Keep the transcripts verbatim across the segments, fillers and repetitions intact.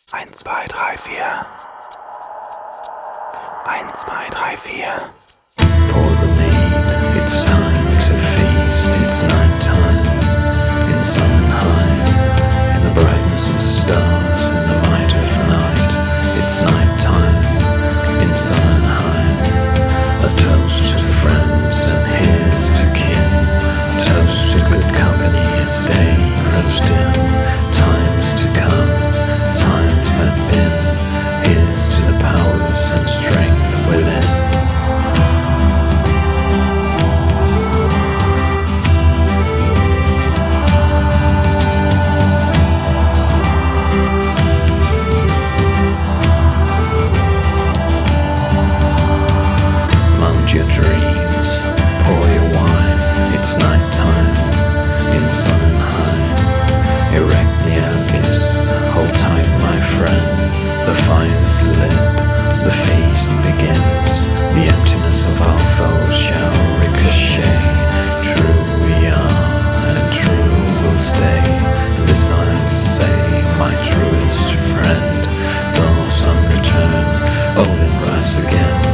Eins, zwei, drei, vier. Eins, zwei, drei, vier. Pour the mead, it's time to feast. It's night time in Sonnenheim, in the brightness of stars, in the might of night. It's night time in Sonnenheim. A toast to friends and here's to kin. A toast to good company as day grows dim. Times to come, times that been. Here's to the powers and strength within. Your dreams, pour your wine. It's night time in Sonnenheim. Erect the Algis, hold tight, my friend. The fire's lit, the feast begins. The emptiness of our foes shall ricochet. True we are, and true we'll stay. And this I say, my truest friend. Thoughts on return, oh then rise again.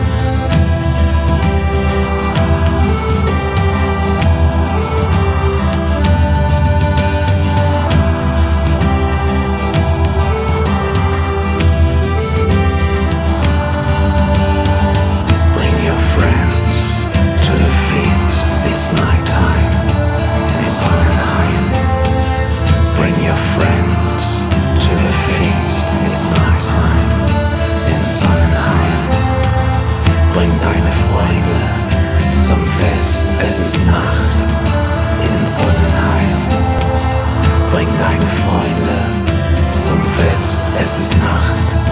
It's night time in Sonnenheim. Bring your friends to the feast. It's night time in Sonnenheim. Bring deine Freunde zum Fest. Es ist Nacht in Sonnenheim. Bring deine Freunde zum Fest. Es ist Nacht